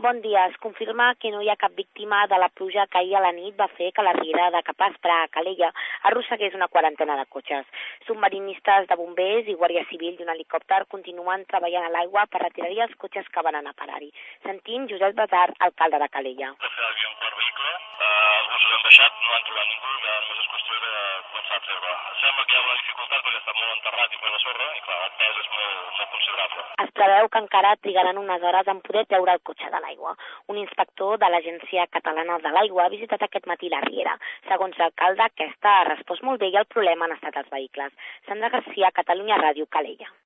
Bon dia. Es confirma que no hi ha cap víctima de la pluja que ahir a la nit va fer que la riera de Capaspra a Calella arrossegués una quarantena de cotxes. Submarinistes de bombers i guàrdia civil i un helicòpter continuen treballant a l'aigua per retirar-hi els cotxes que van anar a parar-hi. Sentim Josep Basar, alcalde de Calella. Hi havia un quart vehicle, els Mossos han baixat, no han trobat ningú, només és qüestió de començar a treure. Sembla que hi ha una dificultat perquè està molt enterrat i ple de sorra i clar, el pes és molt considerable. Es preveu que encara trigaran unes hores en poder treure el cotxe de l'aigua. Un inspector de l'Agència Catalana de l'Aigua ha visitat aquest matí la riera. Segons l'alcalde, aquesta ha respost molt bé i el problema han estat els vehicles. Sandra Garcia, Catalunya Ràdio, Calella.